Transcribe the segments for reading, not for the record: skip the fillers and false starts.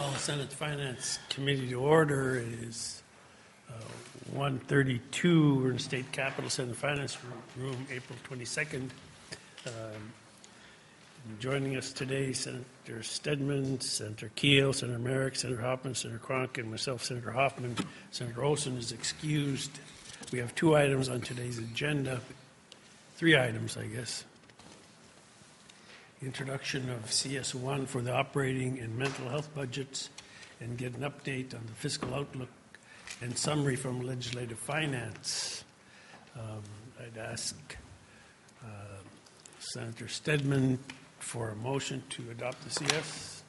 Call the Senate Finance Committee to order. It is 1:32. We're in State Capitol Senate Finance Room, April 22nd. Joining us today, Senator Stedman, Senator Keel, Senator Merrick, Senator Hoffman, Senator Cronk, and myself, Senator Hoffman. Senator Olson is excused. We have 2 items on today's agenda. 3 items, I guess. Introduction of CS1 for the operating and mental health budgets, and get an update on the fiscal outlook and summary from Legislative Finance. I'd ask Senator Stedman for a motion to adopt the CS.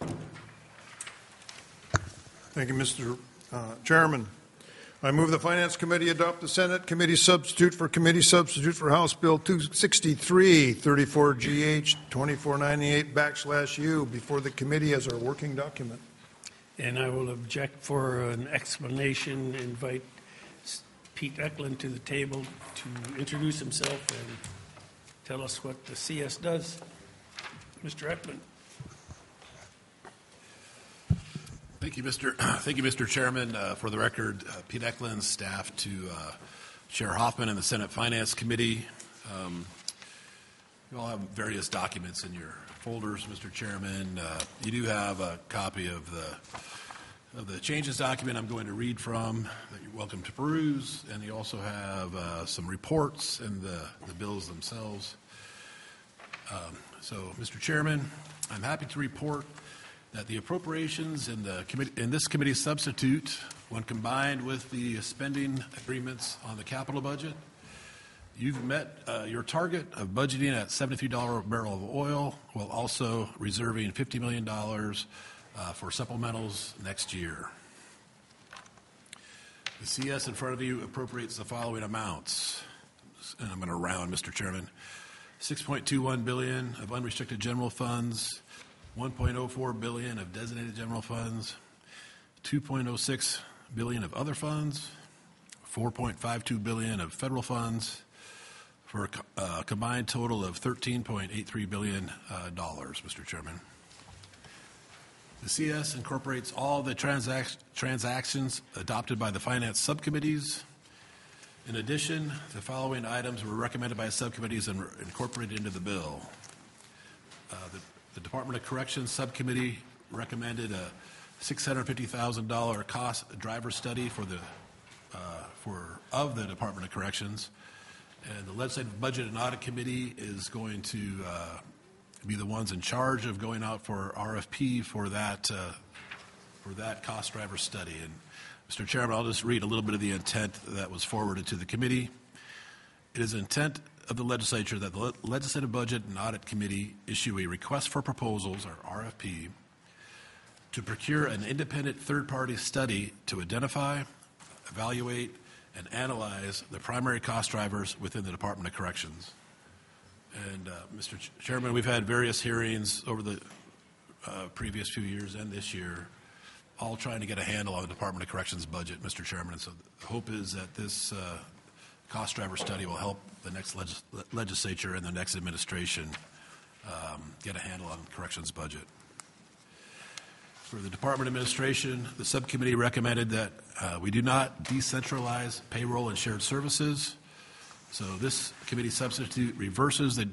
Thank you, Mr. Chairman. I move the Finance Committee adopt the Senate Committee Substitute for House Bill 263, 34GH 2498/U before the committee as our working document. And I will object for an explanation, invite Pete Eklund to the table to introduce himself and tell us what the CS does. Mr. Eklund. Thank you, Mr. Chairman. For the record, Pete Eklund, staff to Chair Hoffman and the Senate Finance Committee. You all have various documents in your folders, Mr. Chairman. You do have a copy of the changes document I'm going to read from that you're welcome to peruse, and you also have some reports and the bills themselves. So, Mr. Chairman, I'm happy to report that the appropriations in this committee's substitute, when combined with the spending agreements on the capital budget, you've met your target of budgeting at $73 a barrel of oil, while also reserving $50 million for supplementals next year. The CS in front of you appropriates the following amounts, and I'm going to round, Mr. Chairman. $6.21 billion of unrestricted general funds, $1.04 billion of designated general funds, $2.06 billion of other funds, $4.52 billion of federal funds, for a combined total of $13.83 billion, Mr. Chairman. The CS incorporates all the transactions adopted by the finance subcommittees. In addition, the following items were recommended by subcommittees and were incorporated into the bill. The Department of Corrections Subcommittee recommended a $650,000 cost driver study of the Department of Corrections, and the Legislative Budget and Audit Committee is going to be the ones in charge of going out for RFP for that cost driver study. And Mr. Chairman, I'll just read a little bit of the intent that was forwarded to the committee. It is intent of the legislature that the Legislative Budget and Audit Committee issue a request for proposals, or RFP, to procure an independent third-party study to identify, evaluate, and analyze the primary cost drivers within the Department of Corrections. And Mr. Chairman, we've had various hearings over the previous few years and this year, all trying to get a handle on the Department of Corrections budget, Mr. Chairman. And so the hope is that this cost driver study will help the next legislature and the next administration get a handle on corrections budget. For the Department Administration, the subcommittee recommended that we do not decentralize payroll and shared services. So this committee substitute reverses the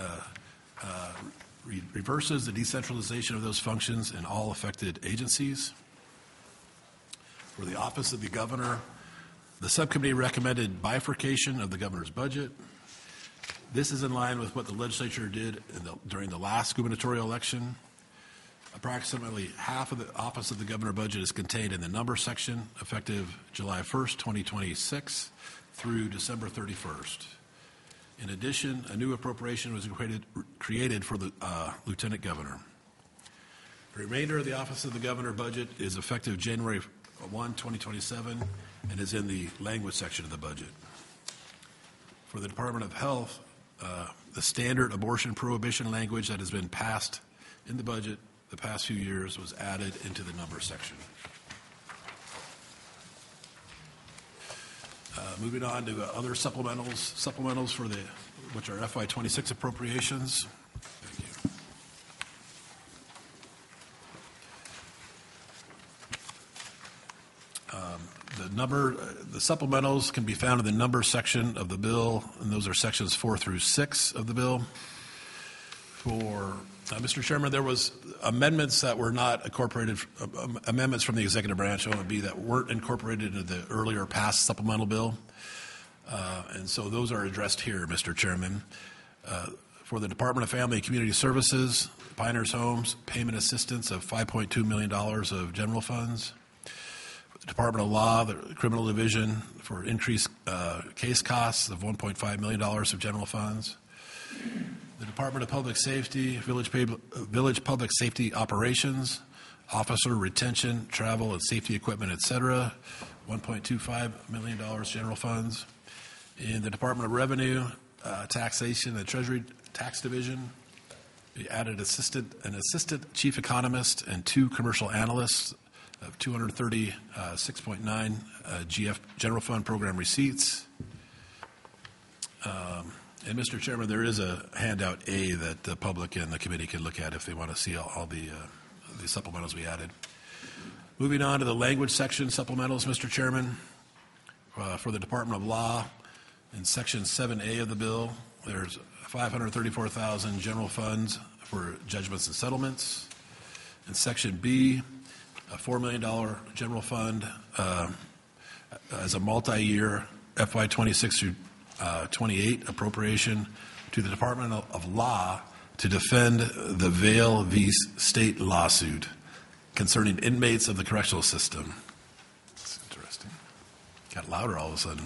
decentralization of those functions in all affected agencies. For the Office of the Governor, the subcommittee recommended bifurcation of the governor's budget. This is in line with what the legislature did during the last gubernatorial election. Approximately half of the Office of the Governor budget is contained in the number section, effective July 1st, 2026 through December 31st. In addition, a new appropriation was created for the Lieutenant Governor. The remainder of the Office of the Governor budget is effective January 1, 2027, and is in the language section of the budget. For the Department of Health, the standard abortion prohibition language that has been passed in the budget the past few years was added into the number section. Moving on to other supplementals for which are FY26 appropriations. Thank you. The supplementals can be found in the number section of the bill, and those are sections 4 through 6 of the bill. For Mr. Chairman, there was amendments that were not incorporated, amendments from the executive branch, OMB, that weren't incorporated into the earlier passed supplemental bill. And so those are addressed here, Mr. Chairman. For the Department of Family and Community Services, Pioneers Homes, payment assistance of $5.2 million of general funds. The Department of Law, the Criminal Division, for increased case costs of $1.5 million of general funds. The Department of Public Safety, Village Public Safety Operations, Officer Retention, Travel and Safety Equipment, etc., $1.25 million general funds. In the Department of Revenue, Taxation and Treasury Tax Division, we added an assistant chief economist and 2 commercial analysts of $236.9 GF general fund program receipts. And Mr. Chairman, there is a handout A that the public and the committee can look at if they want to see all the supplementals we added. Moving on to the language section supplementals, Mr. Chairman, for the Department of Law, in Section 7A of the bill, there's $534,000 general funds for judgments and settlements. In Section B, a $4 million general fund as a multi-year FY 26 through 28 appropriation to the Department of Law to defend the Vail v. State lawsuit concerning inmates of the correctional system. That's interesting. Got louder all of a sudden.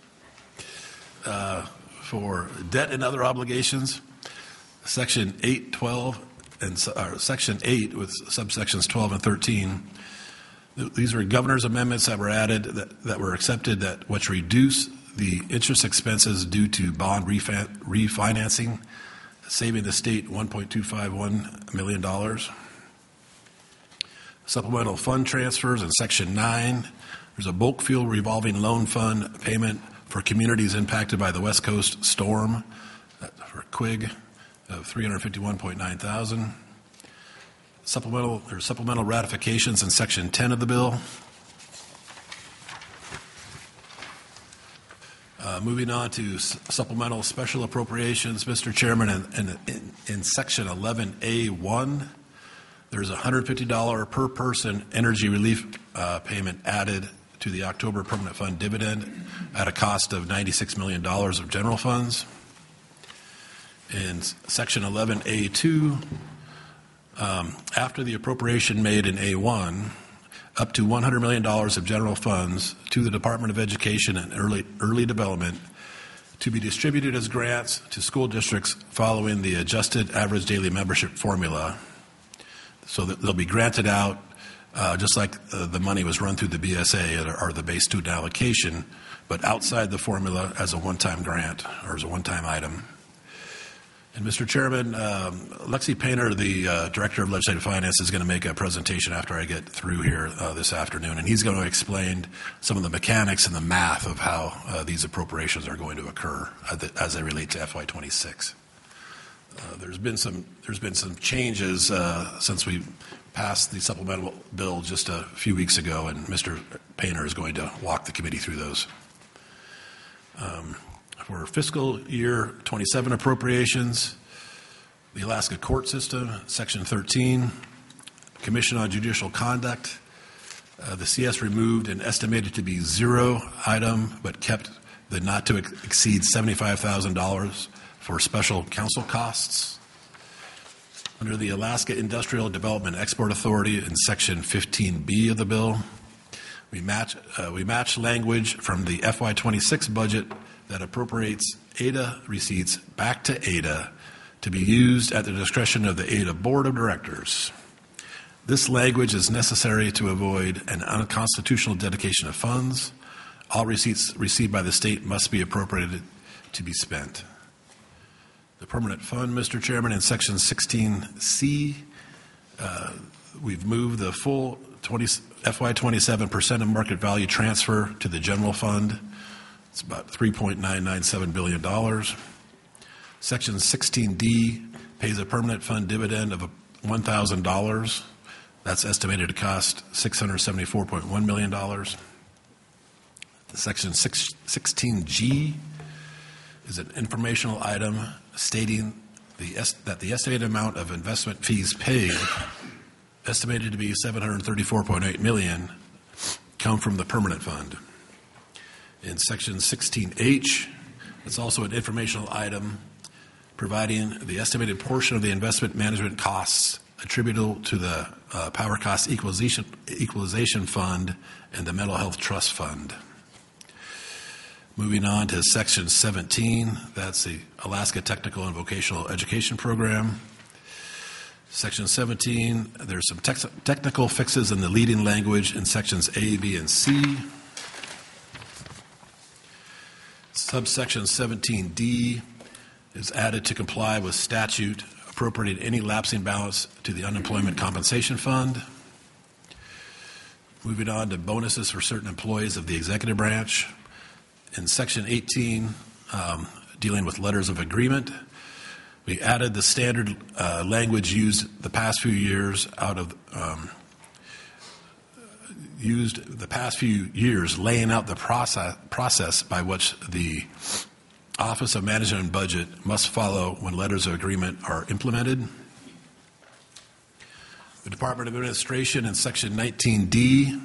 For debt and other obligations, Section 812 and Section 8 with subsections 12 and 13. These are governor's amendments that were added that were accepted which reduce the interest expenses due to bond refinancing, saving the state $1.251 million. Supplemental fund transfers in Section 9. There's a bulk fuel revolving loan fund payment for communities impacted by the West Coast storm for QUIG of $351.9 thousand. Supplemental ratifications in Section 10 of the bill. Moving on to supplemental special appropriations, Mr. Chairman, in Section 11A1, there's a $150 per person energy relief payment added to the October Permanent Fund dividend at a cost of $96 million of general funds. In Section 11A2, after the appropriation made in A1, up to $100 million of general funds to the Department of Education and Early Development to be distributed as grants to school districts following the adjusted average daily membership formula. So that they'll be granted out just like the money was run through the BSA or the base student allocation, but outside the formula as a one-time grant or as a one-time item. And Mr. Chairman, Lexi Painter, the Director of Legislative Finance, is going to make a presentation after I get through here this afternoon, and he's going to explain some of the mechanics and the math of how these appropriations are going to occur as they relate to FY26. There's been some changes since we passed the supplemental bill just a few weeks ago, and Mr. Painter is going to walk the committee through those. For fiscal year 27 appropriations, the Alaska Court System, Section 13, Commission on Judicial Conduct, the CS removed an estimated to be zero item, but kept the not to exceed $75,000 for special counsel costs. Under the Alaska Industrial Development Export Authority in Section 15B of the bill, we match language from the FY26 budget that appropriates ADA receipts back to ADA to be used at the discretion of the ADA Board of Directors. This language is necessary to avoid an unconstitutional dedication of funds. All receipts received by the state must be appropriated to be spent. The permanent fund, Mr. Chairman, in Section 16C, we've moved the full FY27 percent of market value transfer to the general fund. It's about $3.997 billion. Section 16D pays a permanent fund dividend of $1,000 That's estimated to cost $674.1 million. Section 16G is an informational item stating that the estimated amount of investment fees paid, estimated to be $734.8 million, come from the permanent fund. In Section 16H, it's also an informational item providing the estimated portion of the investment management costs attributable to the Power Cost Equalization Fund and the Mental Health Trust Fund. Moving on to Section 17, that's the Alaska Technical and Vocational Education Program. Section 17, there's some technical fixes in the leading language in Sections A, B, and C. Subsection 17D is added to comply with statute appropriating any lapsing balance to the Unemployment Compensation Fund. Moving on to bonuses for certain employees of the executive branch. In Section 18, dealing with letters of agreement, we added the standard language used the past few years laying out the process by which the Office of Management and Budget must follow when letters of agreement are implemented. The Department of Administration in Section 19D,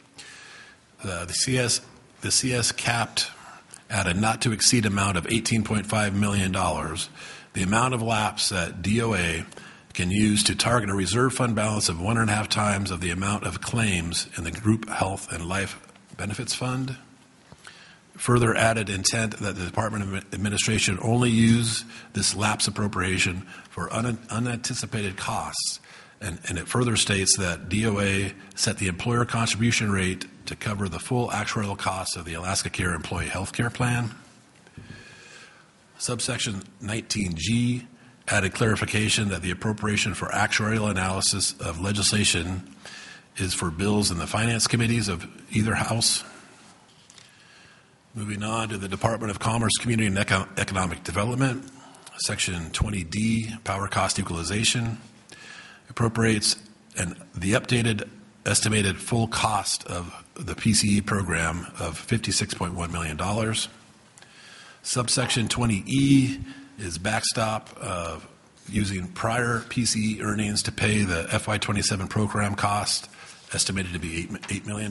the CS capped at a not-to-exceed amount of $18.5 million the amount of lapse that DOA can use to target a reserve fund balance of 1.5 times of the amount of claims in the Group Health and Life Benefits Fund. Further added intent that the Department of Administration only use this lapse appropriation for unanticipated costs. And it further states that DOA set the employer contribution rate to cover the full actuarial costs of the Alaska Care Employee Health Care Plan. Subsection 19G added clarification that the appropriation for actuarial analysis of legislation is for bills in the finance committees of either house. Moving on to the Department of Commerce, Community and Economic Development, Section 20D, Power Cost Equalization, appropriates the updated estimated full cost of the PCE program of $56.1 million. Subsection 20E is backstop of using prior PCE earnings to pay the FY27 program cost, estimated to be $8 million.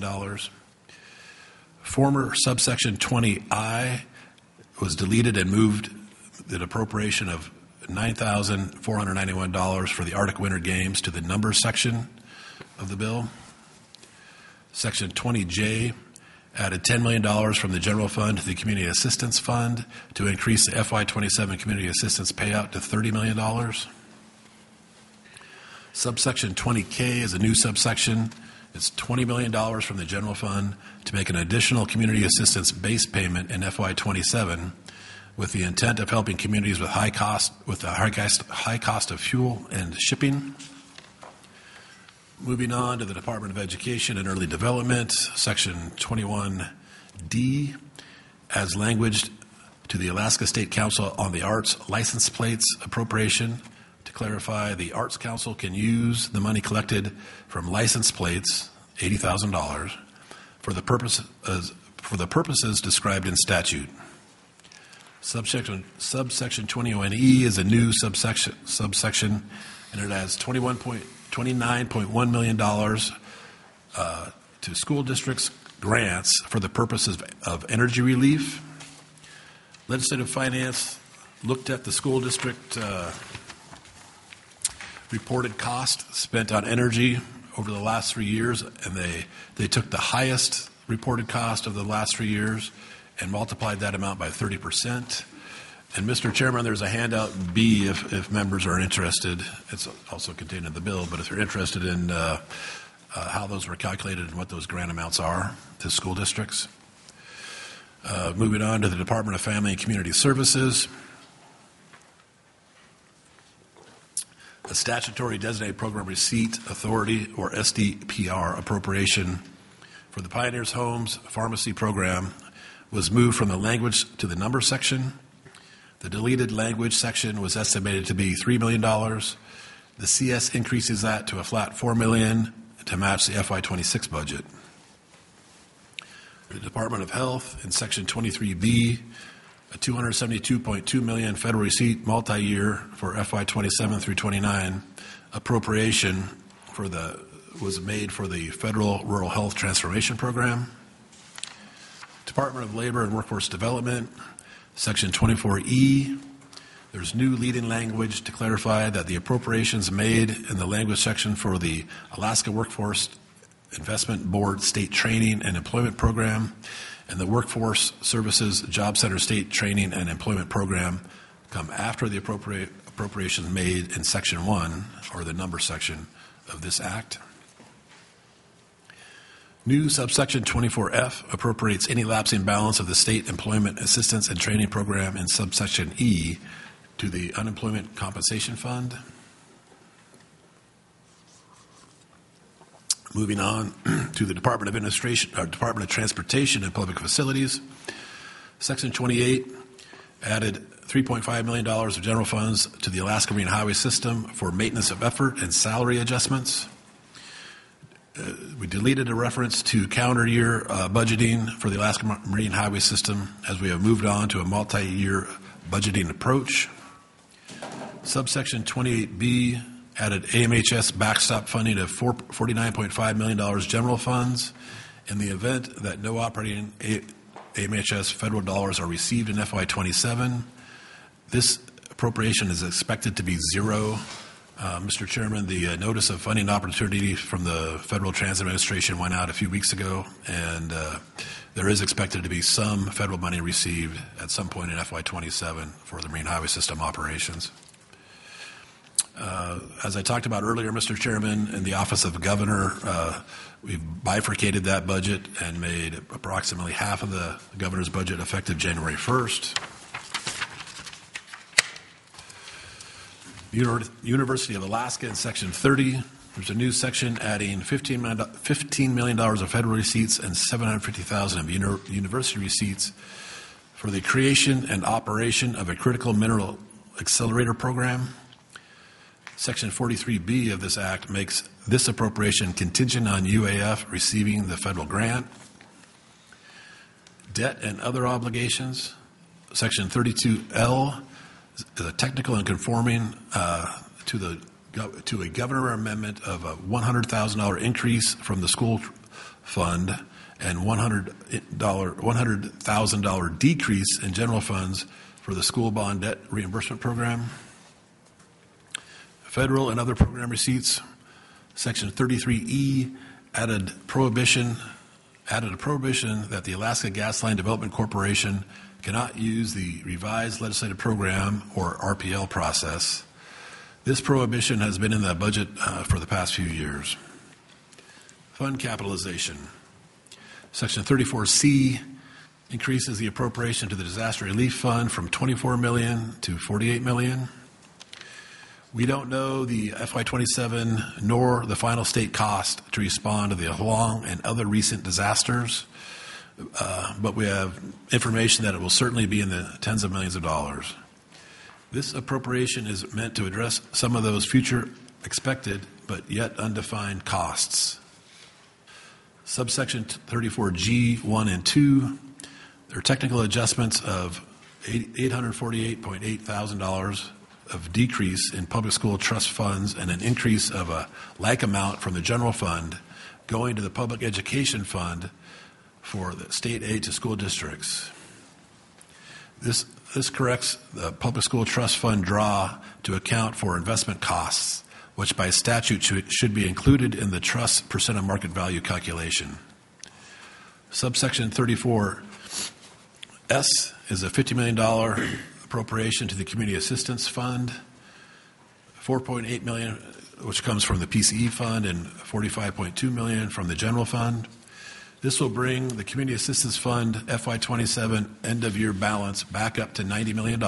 Former subsection 20I was deleted and moved the appropriation of $9,491 for the Arctic Winter Games to the numbers section of the bill. Section 20J added $10 million from the general fund to the Community Assistance Fund to increase the FY27 Community Assistance payout to $30 million. Subsection 20K is a new subsection. It's $20 million from the general fund to make an additional community assistance base payment in FY27 with the intent of helping communities with high cost of fuel and shipping. Moving on to the Department of Education and Early Development, Section 21D, as languaged to the Alaska State Council on the Arts license plates appropriation to clarify the Arts Council can use the money collected from license plates, $80,000, for the purposes described in statute. Subsection 21E is a new subsection, and it has $29.1 million to school districts grants for the purposes of energy relief. Legislative Finance looked at the school district reported cost spent on energy over the last 3 years, and they took the highest reported cost of the last 3 years and multiplied that amount by 30%. And Mr. Chairman, there's a handout B if members are interested. It's also contained in the bill, but if you're interested in how those were calculated and what those grant amounts are to school districts. Moving on to the Department of Family and Community Services. A statutory designated program receipt authority, or SDPR, appropriation for the Pioneers Homes Pharmacy Program was moved from the language to the number section. The deleted language section was estimated to be $3 million, The CS increases that to a flat $4 million to match the FY26 budget. The Department of Health in Section 23B, a $272.2 million federal receipt multi-year for FY27 through 29 appropriation was made for the Federal Rural Health Transformation Program. Department of Labor and Workforce Development, Section 24E. There's new leading language to clarify that the appropriations made in the language section for the Alaska Workforce Investment Board State Training and Employment Program and the Workforce Services Job Center State Training and Employment Program come after the appropriations made in Section 1, or the number section of this Act. New subsection 24F appropriates any lapsing balance of the State Employment Assistance and Training Program in subsection E to the Unemployment Compensation Fund. Moving on to the Department of Transportation and Public Facilities. Section 28 added $3.5 million of general funds to the Alaska Marine Highway System for maintenance of effort and salary adjustments. We deleted a reference to calendar year budgeting for the Alaska Marine Highway System as we have moved on to a multi-year budgeting approach. Subsection 28B added AMHS backstop funding of $49.5 million general funds in the event that no operating AMHS federal dollars are received in FY27. This appropriation is expected to be zero. Mr. Chairman, the notice of funding opportunity from the Federal Transit Administration went out a few weeks ago, and there is expected to be some federal money received at some point in FY27 for the Marine Highway System operations. As I talked about earlier, Mr. Chairman, in the Office of Governor, we've bifurcated that budget and made approximately half of the governor's budget effective January 1st. University of Alaska in Section 30, there's a new section adding $15 million of federal receipts and $750,000 of university receipts for the creation and operation of a critical mineral accelerator program. Section 43B of this Act makes this appropriation contingent on UAF receiving the federal grant. Debt and other obligations. Section 32L is a technical and conforming to a governor amendment of a $100,000 increase from the school fund and $100,000 decrease in general funds for the school bond debt reimbursement program. Federal and other program receipts. Section 33E added a prohibition that the Alaska Gas Line Development Corporation cannot use the revised legislative program or RPL process. This prohibition has been in the budget for the past few years. Fund capitalization. Section 34C increases the appropriation to the Disaster Relief Fund from $24 million to $48 million. We don't know the FY27 nor the final state cost to respond to the Huang and other recent disasters, but we have information that it will certainly be in the tens of millions of dollars. This appropriation is meant to address some of those future expected but yet undefined costs. Subsection 34G 1 and 2, there are technical adjustments of $848.8 thousand of decrease in public school trust funds and an increase of a like amount from the general fund going to the public education fund for the state aid to school districts. This corrects the public school trust fund draw to account for investment costs, which by statute should be included in the trust percent of market value calculation. Subsection 34S is a $50 million appropriation to the Community Assistance Fund, $4.8 million, which comes from the PCE Fund, and $45.2 million from the General Fund. This will bring the Community Assistance Fund FY27 end-of-year balance back up to $90 million.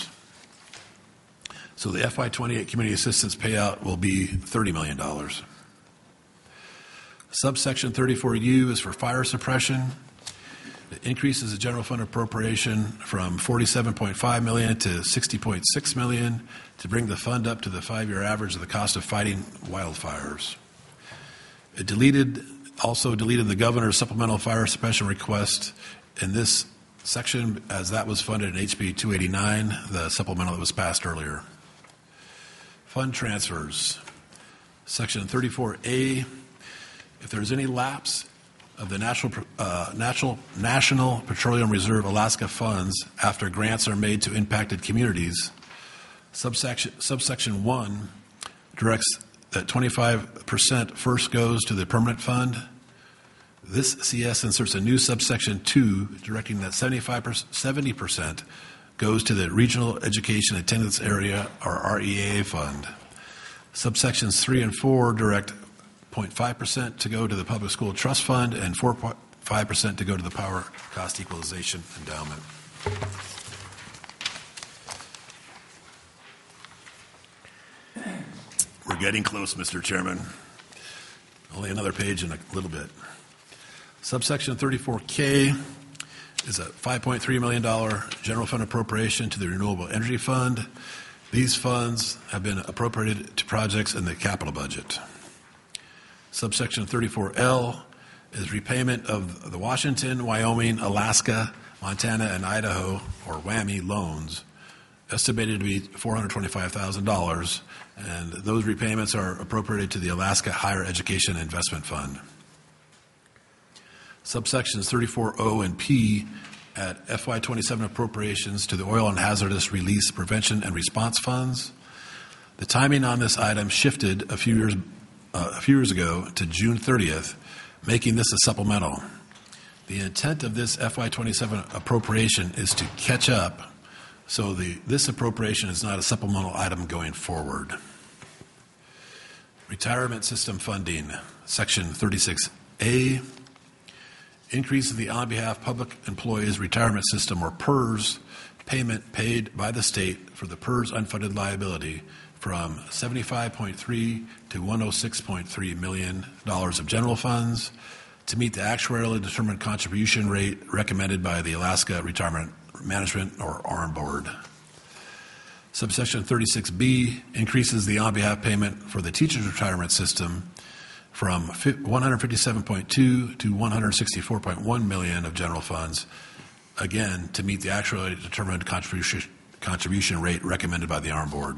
So the FY28 Community Assistance payout will be $30 million. Subsection 34U is for fire suppression. increases the general fund appropriation from $47.5 million to $60.6 million to bring the fund up to the 5-year average of the cost of fighting wildfires. It also deleted the governor's supplemental fire suppression request in this section, as that was funded in HB 289, the supplemental that was passed earlier. Fund transfers. Section 34A, if there is any lapse of the National Petroleum Reserve Alaska funds after grants are made to impacted communities, subsection 1 directs that 25% first goes to the permanent fund. This CS inserts a new subsection 2 directing that 70% goes to the Regional Education Attendance Area, or REAA fund. Subsections 3 and 4 direct 0.5% to go to the Public School Trust Fund and 4.5% to go to the Power Cost Equalization Endowment. We're getting close, Mr. Chairman. Only another page in a little bit. Subsection 34K is a $5.3 million general fund appropriation to the Renewable Energy Fund. These funds have been appropriated to projects in the capital budget. Subsection 34L is repayment of the Washington, Wyoming, Alaska, Montana, and Idaho, or WWAMI loans, estimated to be $425,000, and those repayments are appropriated to the Alaska Higher Education Investment Fund. Subsections 34O and P add FY27 appropriations to the Oil and Hazardous Release Prevention and Response Funds. The timing on this item shifted a few years ago to June 30th, making this a supplemental. The intent of this FY27 appropriation is to catch up, so this appropriation is not a supplemental item going forward. Retirement system funding, Section 36A, increases the on behalf public employees retirement system, or PERS, payment paid by the state for the PERS unfunded liability from $75.3 to $106.3 million of general funds to meet the actuarially determined contribution rate recommended by the Alaska Retirement Management, or ARM Board. Subsection 36B increases the on behalf payment for the teacher's retirement system from $157.2 to $164.1 million of general funds, again, to meet the actually determined contribution rate recommended by the ARM Board.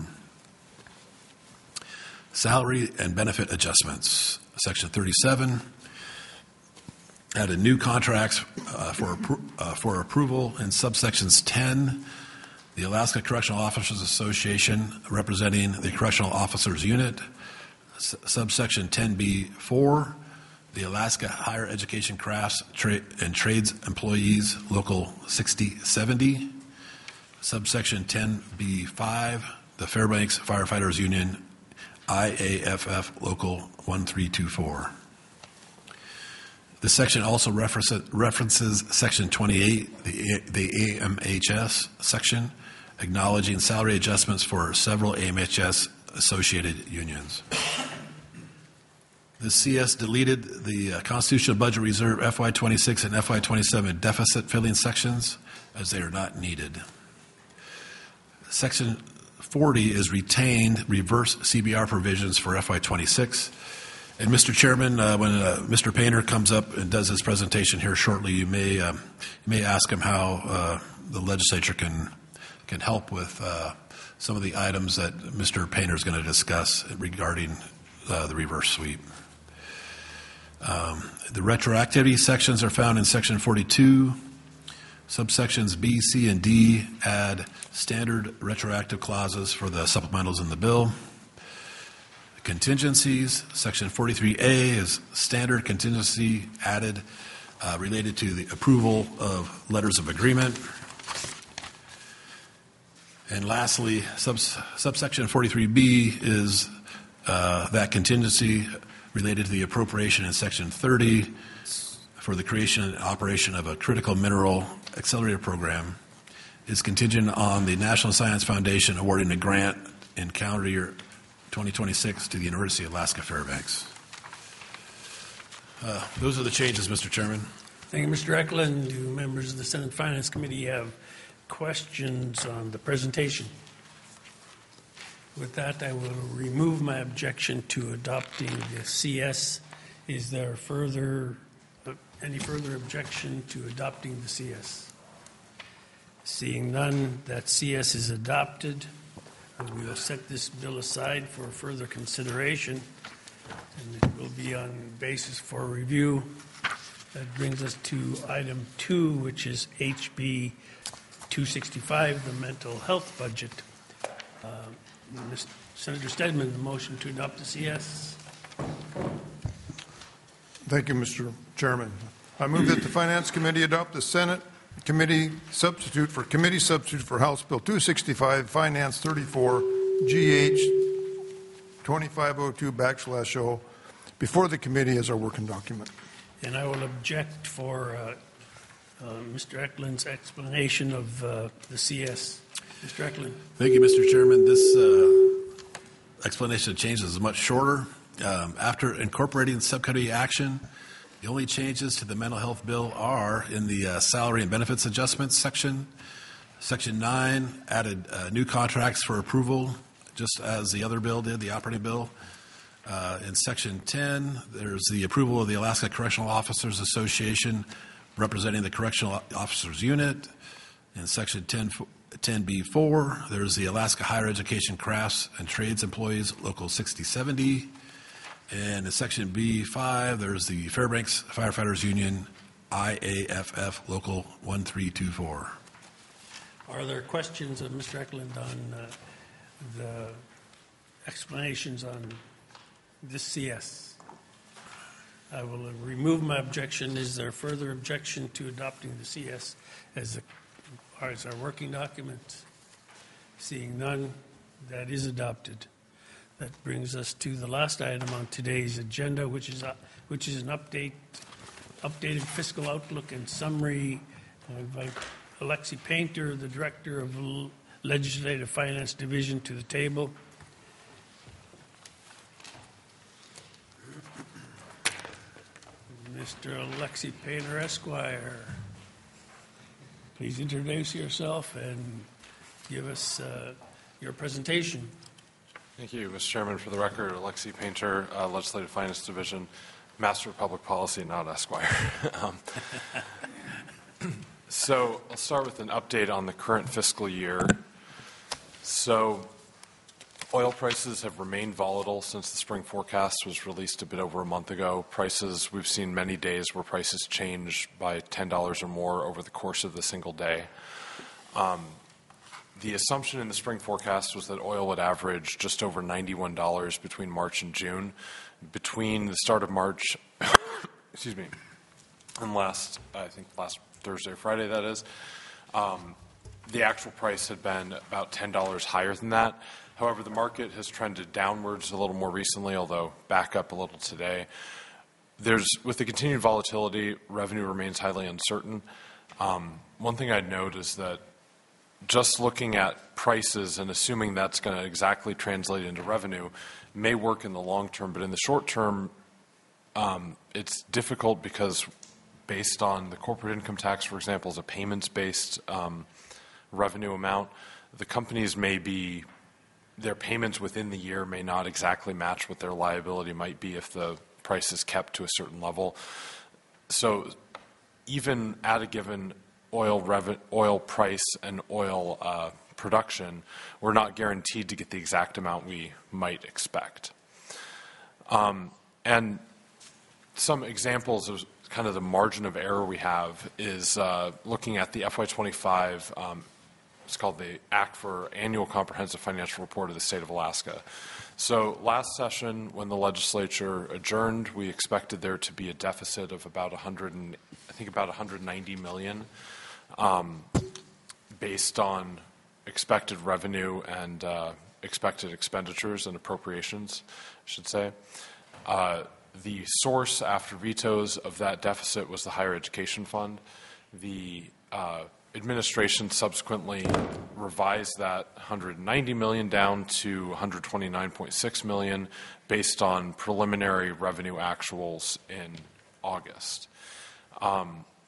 Salary and benefit adjustments, Section 37, added new contracts for approval in subsections 10, the Alaska Correctional Officers Association representing the Correctional Officers Unit, subsection 10B4, the Alaska Higher Education Crafts and Trades Employees Local 6070, subsection 10B5, the Fairbanks Firefighters Union IAFF Local 1324. This section also references Section 28, the AMHS section, acknowledging salary adjustments for several AMHS associated unions. The CS deleted the Constitutional Budget Reserve FY26 and FY27 deficit filling sections as they are not needed. Section 40 is retained reverse CBR provisions for FY26. And Mr. Chairman, when Mr. Painter comes up and does his presentation here shortly, you may ask him how the legislature can help with some of the items that Mr. Painter is going to discuss regarding the reverse sweep. The retroactivity sections are found in Section 42. Subsections B, C, and D add standard retroactive clauses for the supplementals in the bill. Contingencies, Section 43A is standard contingency added related to the approval of letters of agreement. And lastly, subsection 43B is that contingency related to the appropriation in Section 30 for the creation and operation of a critical mineral accelerator program is contingent on the National Science Foundation awarding a grant in calendar year 2026 to the University of Alaska Fairbanks. Those are the changes, Mr. Chairman. Thank you, Mr. Eklund. Do members of the Senate Finance Committee have questions on the presentation? With that, I will remove my objection to adopting the CS. Is there any further objection to adopting the CS? Seeing none, that CS is adopted. And we will set this bill aside for further consideration, and it will be on basis for review. That brings us to item 2, which is HB 265, the mental health budget. Senator Stedman, the motion to adopt the CS. Thank you, Mr. Chairman. I move that the Finance Committee adopt the Senate Committee substitute for House Bill 265, Finance 34, GH 2502/O before the committee as our working document. And I will object for Mr. Eklund's explanation of the CS. Mr. Eklund. Thank you, Mr. Chairman. This explanation of changes is much shorter. After incorporating subcommittee action, the only changes to the mental health bill are in the salary and benefits adjustments section. Section 9 added new contracts for approval, just as the other bill did, the operating bill. In Section 10, there's the approval of the Alaska Correctional Officers Association representing the Correctional Officers Unit. In Section 10B4, there's the Alaska Higher Education Crafts and Trades Employees Local 6070. And in Section B5, there's the Fairbanks Firefighters Union IAFF Local 1324. Are there questions of Mr. Eklund on the explanations on this CS? I will remove my objection. Is there further objection to adopting the CS as our working document? Seeing none, that is adopted. That brings us to the last item on today's agenda, which is an updated fiscal outlook and summary. I invite Alexi Painter, the Director of Legislative Finance Division, to the table. Mr. Alexi Painter, Esquire, please introduce yourself and give us your presentation. Thank you, Mr. Chairman. For the record, Alexi Painter, Legislative Finance Division, Master of Public Policy, not Esquire. So I'll start with an update on the current fiscal year. So oil prices have remained volatile since the spring forecast was released a bit over a month ago. We've seen many days where prices change by $10 or more over the course of the single day. The assumption in the spring forecast was that oil would average just over $91 between March and June. Between the start of March, excuse me, and last Thursday or Friday, that is, the actual price had been about $10 higher than that. However, the market has trended downwards a little more recently, although back up a little today. With the continued volatility, revenue remains highly uncertain. One thing I'd note is that just looking at prices and assuming that's going to exactly translate into revenue may work in the long term, but in the short term, it's difficult because based on the corporate income tax, for example, is a payments-based revenue amount. The companies their payments within the year may not exactly match what their liability might be if the price is kept to a certain level. So even at a given oil price and oil production, we're not guaranteed to get the exact amount we might expect. And some examples of kind of the margin of error we have is looking at the FY25, it's called the Act for Annual Comprehensive Financial Report of the State of Alaska. So last session, when the legislature adjourned, we expected there to be a deficit of about $190 million. Based on expected revenue and expected expenditures and appropriations, I should say. The source after vetoes of that deficit was the Higher Education Fund. The administration subsequently revised that $190 million down to $129.6 million based on preliminary revenue actuals in August.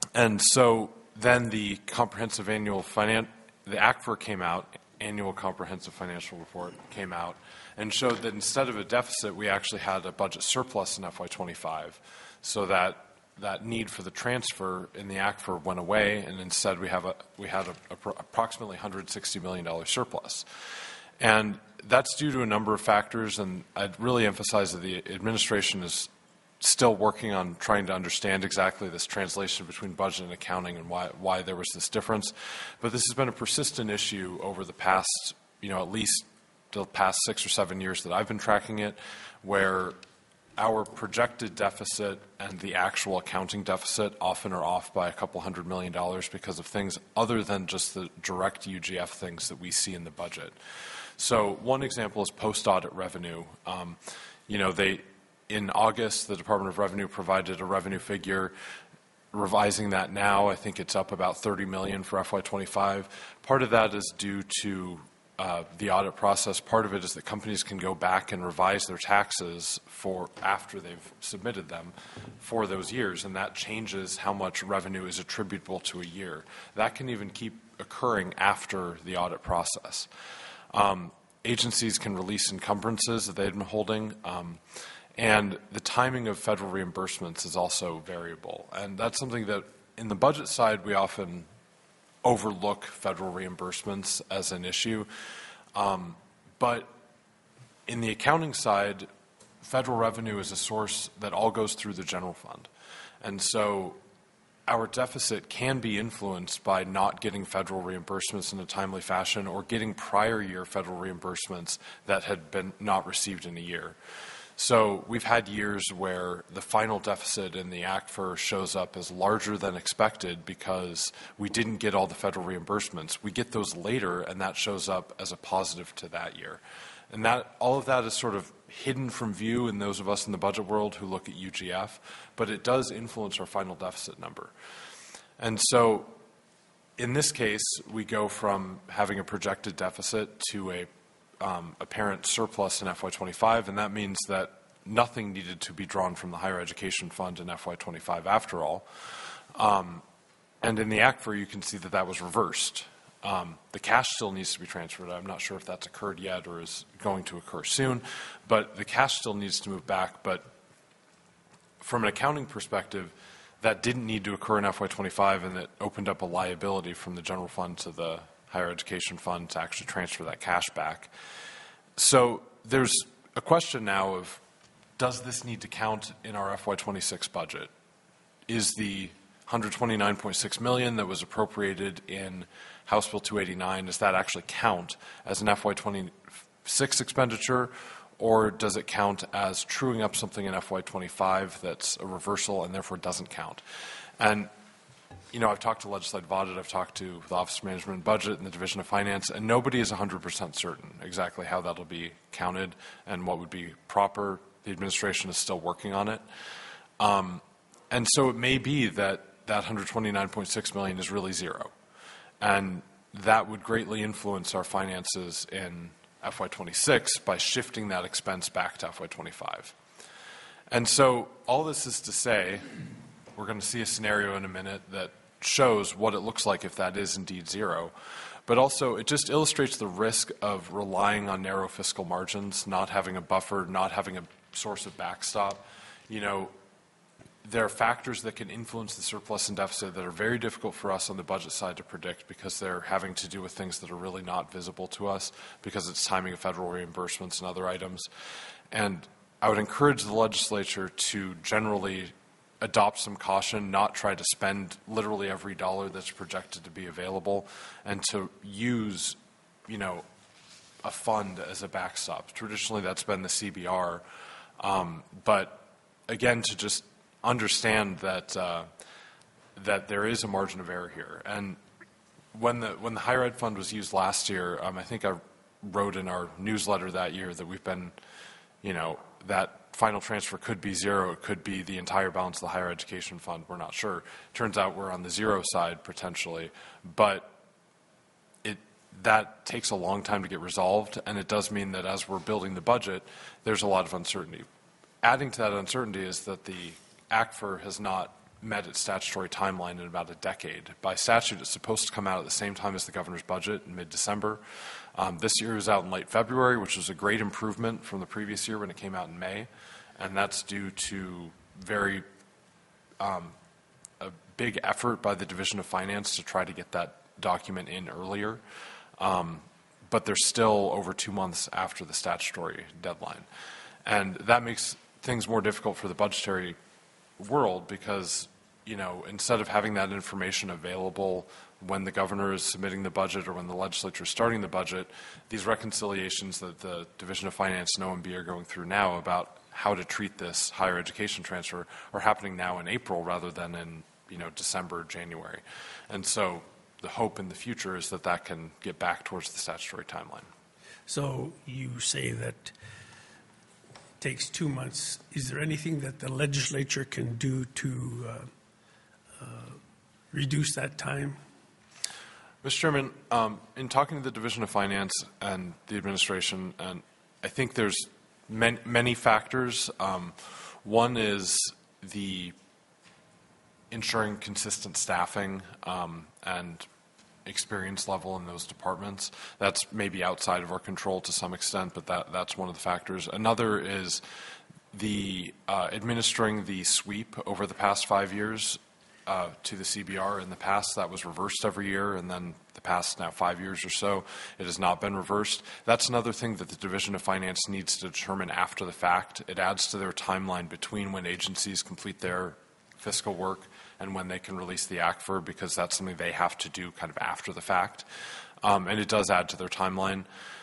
And so then the the ACFR came out, Annual Comprehensive Financial Report came out, and showed that instead of a deficit, we actually had a budget surplus in FY25, so that need for the transfer in the ACFR went away, and instead we had approximately $160 million surplus. And that's due to a number of factors, and I'd really emphasize that the administration is still working on trying to understand exactly this translation between budget and accounting and why there was this difference. But this has been a persistent issue over the past, at least the past 6 or 7 years that I've been tracking it, where our projected deficit and the actual accounting deficit often are off by a couple $100 million because of things other than just the direct UGF things that we see in the budget. So one example is post-audit revenue. In August, the Department of Revenue provided a revenue figure. Revising that now, I think it's up about $30 million for FY25. Part of that is due to the audit process. Part of it is that companies can go back and revise their taxes for after they've submitted them for those years, and that changes how much revenue is attributable to a year. That can even keep occurring after the audit process. Agencies can release encumbrances that they've been holding. And the timing of federal reimbursements is also variable. And that's something that in the budget side, we often overlook federal reimbursements as an issue. But in the accounting side, federal revenue is a source that all goes through the general fund. And so our deficit can be influenced by not getting federal reimbursements in a timely fashion or getting prior year federal reimbursements that had been not received in a year. So we've had years where the final deficit in the ACFR shows up as larger than expected because we didn't get all the federal reimbursements. We get those later, and that shows up as a positive to that year. And that all of that is sort of hidden from view in those of us in the budget world who look at UGF, but it does influence our final deficit number. And so in this case, we go from having a projected deficit to a apparent surplus in FY25, and that means that nothing needed to be drawn from the higher education fund in FY25 after all. And in the ACFR, you can see that that was reversed. The cash still needs to be transferred. I'm not sure if that's occurred yet or is going to occur soon, but the cash still needs to move back. But from an accounting perspective, that didn't need to occur in FY25, and it opened up a liability from the general fund to the higher education fund to actually transfer that cash back. So there's a question now of, does this need to count in our FY26 budget? Is the $129.6 million that was appropriated in House Bill 289, does that actually count as an FY26 expenditure, or does it count as truing up something in FY25 that's a reversal and therefore doesn't count? And I've talked to Legislative Audit, I've talked to the Office of Management and Budget and the Division of Finance, and nobody is 100% certain exactly how that'll be counted and what would be proper. The administration is still working on it. And so it may be that $129.6 million is really zero. And that would greatly influence our finances in FY26 by shifting that expense back to FY25. And so all this is to say, we're going to see a scenario in a minute that shows what it looks like if that is indeed zero. But also, it just illustrates the risk of relying on narrow fiscal margins, not having a buffer, not having a source of backstop. There are factors that can influence the surplus and deficit that are very difficult for us on the budget side to predict because they're having to do with things that are really not visible to us because it's timing of federal reimbursements and other items. And I would encourage the legislature to generally adopt some caution, not try to spend literally every dollar that's projected to be available, and to use, a fund as a backstop. Traditionally, that's been the CBR. But again, to just understand that that there is a margin of error here. And when the higher ed fund was used last year, I think I wrote in our newsletter that year that we've been, that final transfer could be zero. It could be the entire balance of the higher education fund. We're not sure. Turns out we're on the zero side potentially, but that takes a long time to get resolved, and it does mean that as we're building the budget, there's a lot of uncertainty. Adding to that uncertainty is that the ACFR has not met its statutory timeline in about a decade. By statute, it's supposed to come out at the same time as the governor's budget in mid-December. This year it was out in late February, which was a great improvement from the previous year when it came out in May, and that's due to a big effort by the Division of Finance to try to get that document in earlier. But they're still over 2 months after the statutory deadline. And that makes things more difficult for the budgetary world because, instead of having that information available when the governor is submitting the budget or when the legislature is starting the budget, these reconciliations that the Division of Finance and OMB are going through now about how to treat this higher education transfer are happening now in April rather than in, December, January. And so the hope in the future is that that can get back towards the statutory timeline. So you say that it takes 2 months. Is there anything that the legislature can do to reduce that time? Mr. Chairman, in talking to the Division of Finance and the administration, and I think there's many factors. One is the ensuring consistent staffing and experience level in those departments. That's maybe outside of our control to some extent, but that's one of the factors. Another is the administering the sweep over the past 5 years to the CBR. In the past, that was reversed every year, and then the past now 5 years or so, it has not been reversed. That's another thing that the Division of Finance needs to determine after the fact. It adds to their timeline between when agencies complete their fiscal work and when they can release the ACFR, because that's something they have to do kind of after the fact. And it does add to their timeline.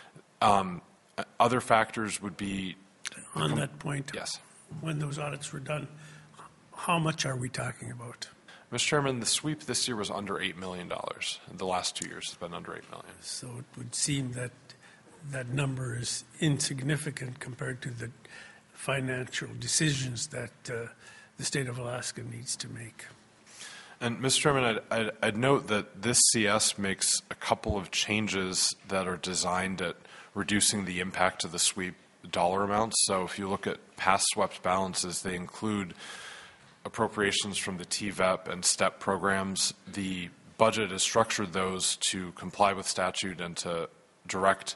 Other factors would be... On that point, yes. When those audits were done, how much are we talking about? Mr. Chairman, the sweep this year was under $8 million. The last 2 years has been under $8 million. So it would seem that that number is insignificant compared to the financial decisions that the state of Alaska needs to make. And, Mr. Chairman, I'd note that this CS makes a couple of changes that are designed at reducing the impact of the sweep dollar amounts. So if you look at past swept balances, they include appropriations from the TVEP and STEP programs. The budget has structured those to comply with statute and to direct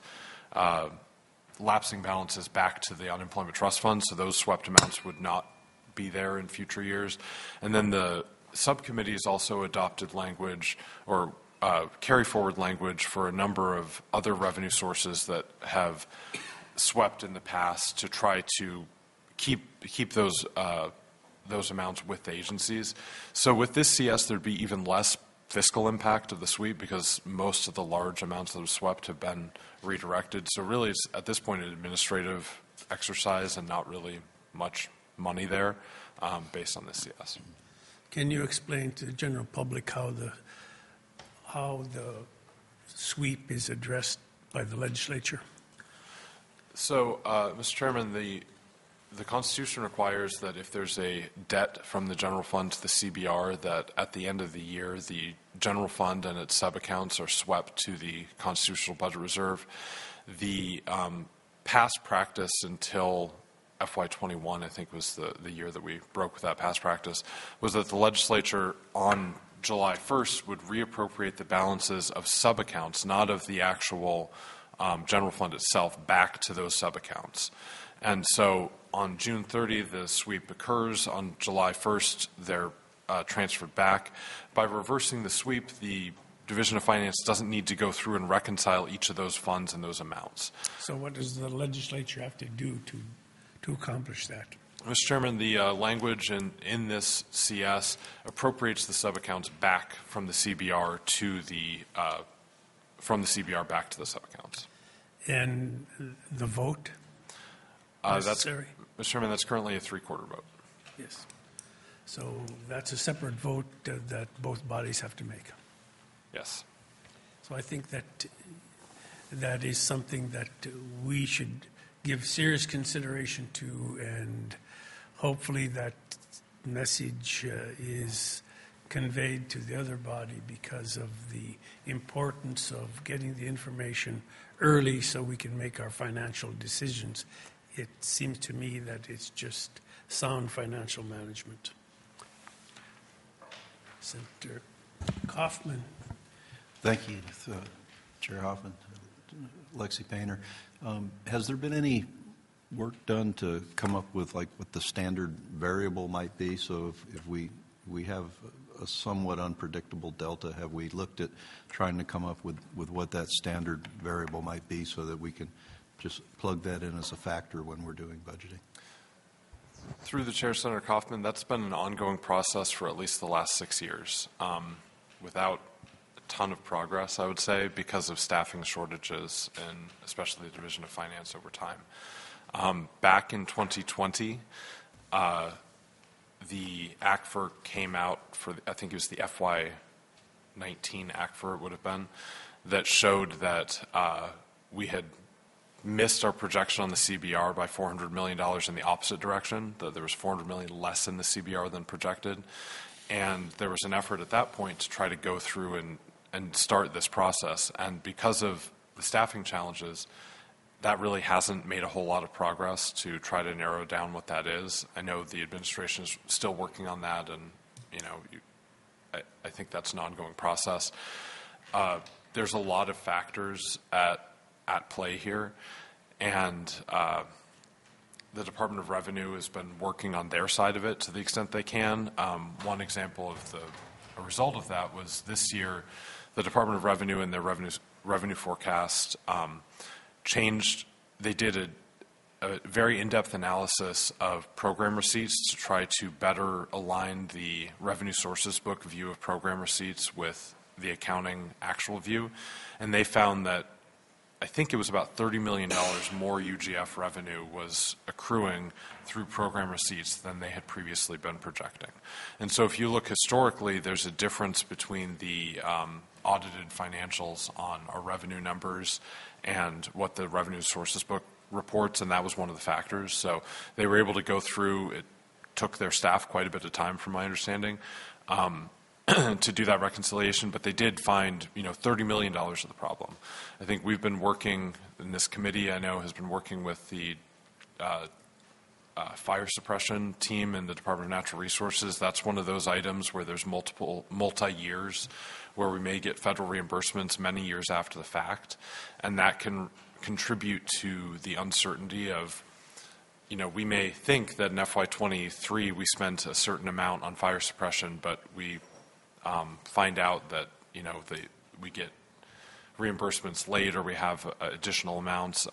lapsing balances back to the unemployment trust fund, so those swept amounts would not be there in future years. And then the subcommittee has also adopted language or carry forward language for a number of other revenue sources that have swept in the past to try to keep those amounts with the agencies. So with this CS, there'd be even less fiscal impact of the sweep because most of the large amounts that have swept have been redirected. So really, it's at this point an administrative exercise and not really much money there based on this CS. Can you explain to the general public how the sweep is addressed by the legislature? So, Mr. Chairman, the Constitution requires that if there's a debt from the general fund to the CBR, that at the end of the year, the general fund and its sub-accounts are swept to the Constitutional Budget Reserve. The past practice until FY21, I think was the year that we broke with that past practice, was that the legislature on July 1st would reappropriate the balances of sub-accounts, not of the actual general fund itself, back to those sub-accounts. And so on June 30, the sweep occurs. On July 1st, they're transferred back. By reversing the sweep, the Division of Finance doesn't need to go through and reconcile each of those funds and those amounts. So what does the legislature have to do to accomplish that? Mr. Chairman, the language in this CS appropriates the sub-accounts back from the CBR to from the CBR back to the sub-accounts. And the vote necessary? Mr. Chairman, that's currently a 3/4 vote. Yes. So that's a separate vote that both bodies have to make. Yes. So I think that is something that we should give serious consideration to, and hopefully that message is conveyed to the other body because of the importance of getting the information early so we can make our financial decisions. It seems to me that it's just sound financial management. Senator Kaufman. Thank you, Chair Hoffman, Lexi Painter. Has there been any work done to come up with like what the standard variable might be? So if we have a somewhat unpredictable delta, have we looked at trying to come up with what that standard variable might be so that we can just plug that in as a factor when we're doing budgeting? Through the chair, Senator Kaufman, that's been an ongoing process for at least the last 6 years, without a ton of progress, I would say, because of staffing shortages and especially the Division of Finance over time. Back in 2020, the ACFR came out for, I think it was the FY19 ACFR it would have been, that showed that we had missed our projection on the CBR by $400 million in the opposite direction, that there was $400 million less in the CBR than projected. And there was an effort at that point to try to go through and start this process. And because of the staffing challenges, that really hasn't made a whole lot of progress to try to narrow down what that is. I know the administration is still working on that, and I think that's an ongoing process. There's a lot of factors at play here, and the Department of Revenue has been working on their side of it to the extent they can. One example of a result of that was this year, the Department of Revenue and their revenue forecast changed. They did a very in-depth analysis of program receipts to try to better align the revenue sources book view of program receipts with the accounting actual view. And they found that I think it was about $30 million more UGF revenue was accruing through program receipts than they had previously been projecting. And so if you look historically, there's a difference between the audited financials on our revenue numbers and what the revenue sources book reports, and that was one of the factors. So they were able to go through, it took their staff quite a bit of time from my understanding, to do that reconciliation, but they did find, $30 million of the problem. I think we've been working, in this committee, I know, has been working with the fire suppression team in the Department of Natural Resources. That's one of those items where there's multi-years where we may get federal reimbursements many years after the fact, and that can contribute to the uncertainty of, we may think that in FY23 we spent a certain amount on fire suppression, but we find out that we get reimbursements late, or we have additional amounts.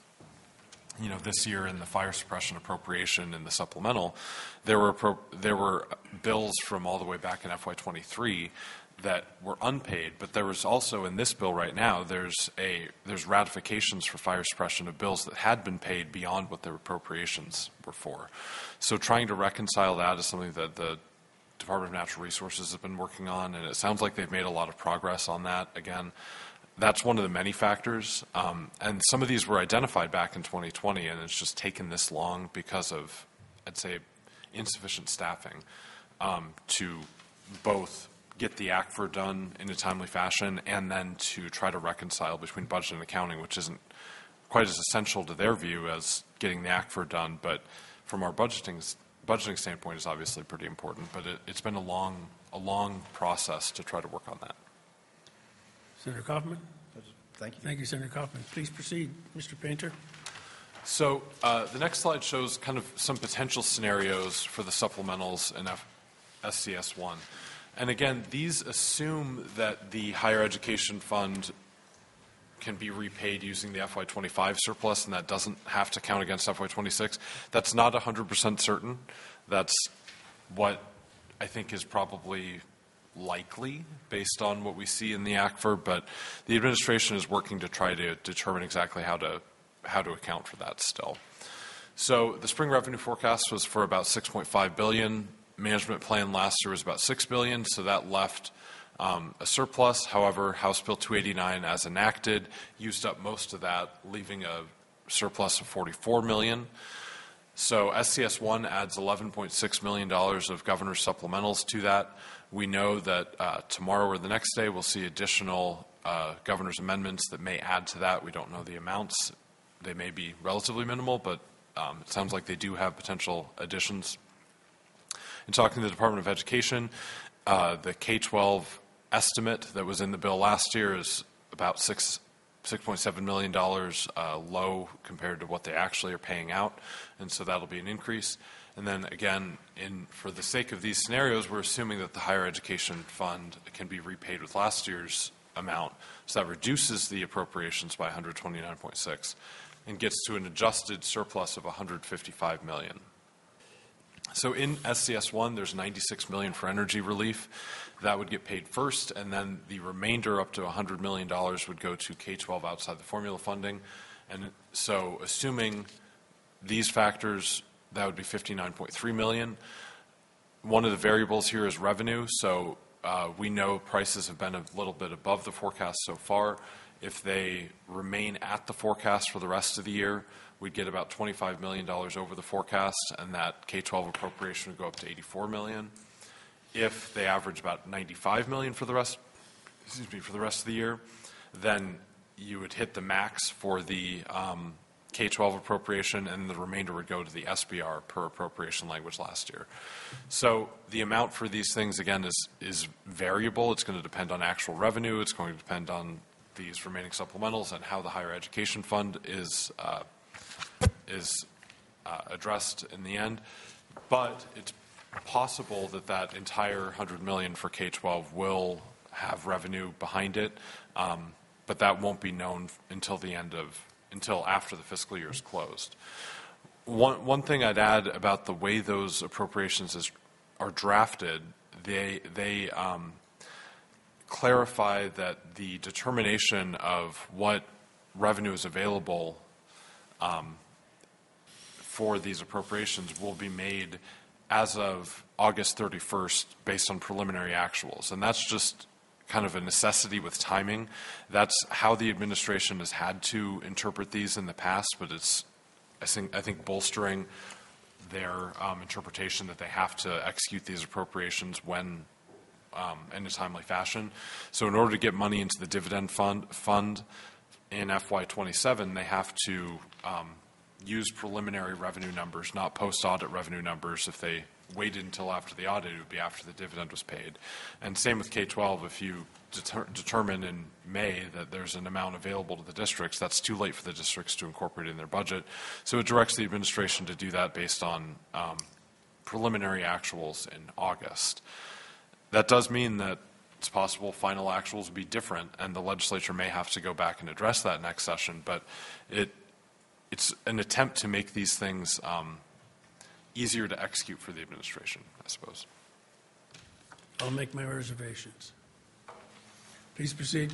This year in the fire suppression appropriation in the supplemental, there were bills from all the way back in FY23 that were unpaid, but there was also in this bill right now, there's ratifications for fire suppression of bills that had been paid beyond what their appropriations were for. So trying to reconcile that is something that the Department of Natural Resources have been working on, and it sounds like they've made a lot of progress on that. Again, that's one of the many factors, and some of these were identified back in 2020, and it's just taken this long because of, I'd say, insufficient staffing to both get the ACFR done in a timely fashion and then to try to reconcile between budget and accounting, which isn't quite as essential to their view as getting the ACFR done, but from our budgeting standpoint is obviously pretty important. But it's been a long process to try to work on that. Senator Kaufman? Thank you. Thank you, Senator Kaufman. Please proceed, Mr. Painter. So the next slide shows kind of some potential scenarios for the supplementals in SCS1. And again, these assume that the higher education fund can be repaid using the FY25 surplus, and that doesn't have to count against FY26. That's not 100% certain. That's what I think is probably likely based on what we see in the ACFR, but the administration is working to try to determine exactly how to account for that still. So the spring revenue forecast was for about $6.5 billion. Management plan last year was about $6 billion, so that left a surplus. However, House Bill 289, as enacted, used up most of that, leaving a surplus of $44 million. So SCS1 adds $11.6 million of governor's supplementals to that. We know that tomorrow or the next day we'll see additional governor's amendments that may add to that. We don't know the amounts. They may be relatively minimal, but it sounds like they do have potential additions. In talking to the Department of Education, The K-12 estimate that was in the bill last year is about $6.7 million low compared to what they actually are paying out, and so that'll be an increase. And then again, for the sake of these scenarios, we're assuming that the higher education fund can be repaid with last year's amount, so that reduces the appropriations by 129.6 and gets to an adjusted surplus of $155 million. So in SCS1, there's $96 million for energy relief. That would get paid first, and then the remainder up to $100 million would go to K-12 outside the formula funding. And so assuming these factors, that would be $59.3 million. One of the variables here is revenue. So we know prices have been a little bit above the forecast so far. If they remain at the forecast for the rest of the year, we'd get about $25 million over the forecast, and that K-12 appropriation would go up to $84 million. If they average about $95 million for the rest of the year, then you would hit the max for the K-12 appropriation, and the remainder would go to the SBR per appropriation language last year. So the amount for these things, again, is variable. It's going to depend on actual revenue. It's going to depend on these remaining supplementals and how the higher education fund is addressed in the end. But it's possible that that entire $100 million for K-12 will have revenue behind it, but that won't be known until after the fiscal year is closed. One thing I'd add about the way those appropriations are drafted, they clarify that the determination of what revenue is available for these appropriations will be made as of August 31st based on preliminary actuals. And that's just kind of a necessity with timing. That's how the administration has had to interpret these in the past, but it's, I think bolstering their interpretation that they have to execute these appropriations when in a timely fashion. So in order to get money into the dividend fund in FY27, they have to use preliminary revenue numbers, not post-audit revenue numbers. If they waited until after the audit, it would be after the dividend was paid. And same with K-12. If you determine in May that there's an amount available to the districts, that's too late for the districts to incorporate it in their budget. So it directs the administration to do that based on preliminary actuals in August. That does mean that it's possible final actuals will be different, and the legislature may have to go back and address that next session, but it's an attempt to make these things easier to execute for the administration, I suppose. I'll make my reservations. Please proceed.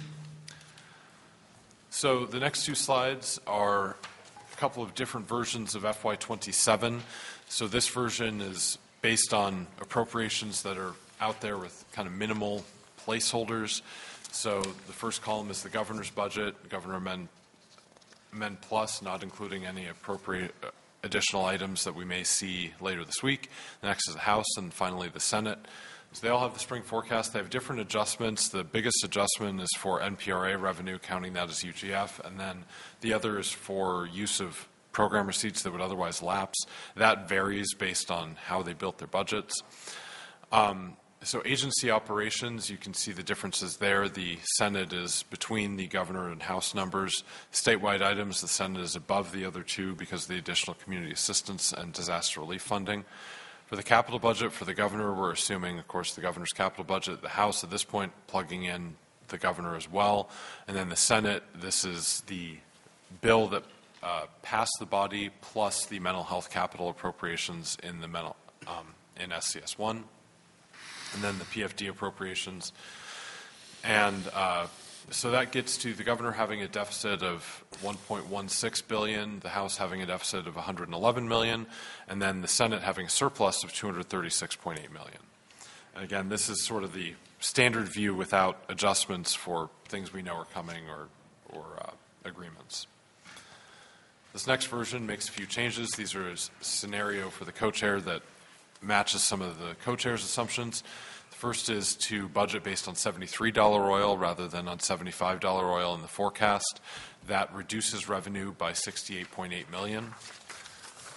So the next two slides are a couple of different versions of FY27. So this version is based on appropriations that are out there with kind of minimal placeholders. So the first column is the governor's budget, Governor Amend Plus, not including any appropriate additional items that we may see later this week. The next is the House, and finally the Senate. So they all have the spring forecast. They have different adjustments. The biggest adjustment is for NPRA revenue, counting that as UGF, and then the other is for use of program receipts that would otherwise lapse. That varies based on how they built their budgets. So agency operations, you can see the differences there. The Senate is between the governor and House numbers. Statewide items, the Senate is above the other two because of the additional community assistance and disaster relief funding. For the capital budget, for the governor, we're assuming, of course, the governor's capital budget. The House, at this point, plugging in the governor as well. And then the Senate, this is the bill that passed the body plus the mental health capital appropriations in in SCS1. And then the PFD appropriations. And so that gets to the governor having a deficit of $1.16 billion, the House having a deficit of $111 million, and then the Senate having a surplus of $236.8 million. And again, this is sort of the standard view without adjustments for things we know are coming or agreements. This next version makes a few changes. These are a scenario for the co-chair that matches some of the co-chair's assumptions. The first is to budget based on $73 oil rather than on $75 oil in the forecast. That reduces revenue by $68.8 million.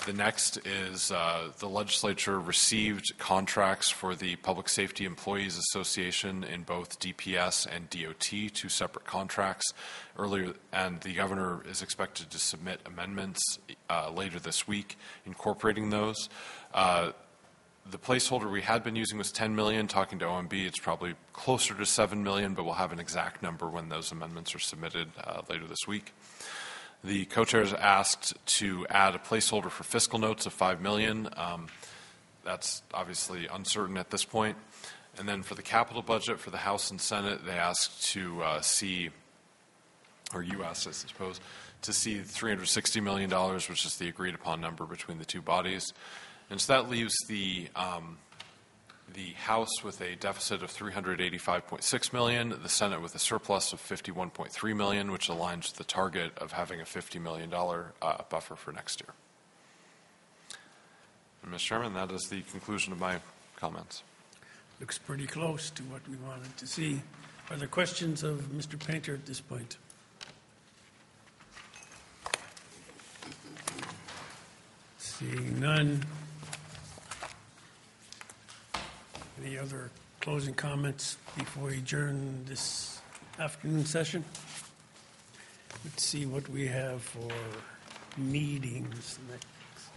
The next is the legislature received contracts for the Public Safety Employees Association in both DPS and DOT, two separate contracts earlier, and the governor is expected to submit amendments later this week incorporating those. The placeholder we had been using was 10 million. Talking to OMB, it's probably closer to 7 million, but we'll have an exact number when those amendments are submitted later this week. The co-chairs asked to add a placeholder for fiscal notes of 5 million. That's obviously uncertain at this point. And then for the capital budget for the House and Senate, they asked to see, or you asked, I suppose, to see $360 million, which is the agreed upon number between the two bodies. And so that leaves the House with a deficit of $385.6 million, the Senate with a surplus of $51.3 million, which aligns with the target of having a $50 million buffer for next year. And Mr. Chairman, that is the conclusion of my comments. Looks pretty close to what we wanted to see. Are there questions of Mr. Painter at this point? Seeing none. Any other closing comments before we adjourn this afternoon session? Let's see what we have for meetings next.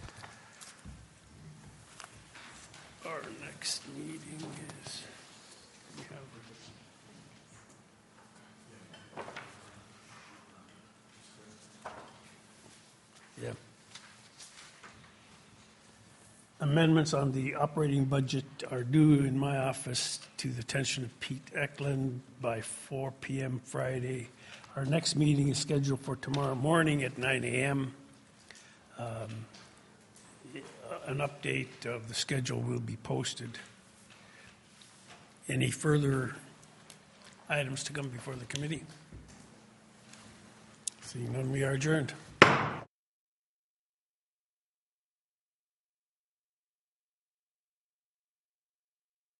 Our next meeting is, we have yeah. Amendments on the operating budget are due in my office to the attention of Pete Eklund by 4 p.m. Friday. Our next meeting is scheduled for tomorrow morning at 9 a.m. An update of the schedule will be posted. Any further items to come before the committee? Seeing none, we are adjourned.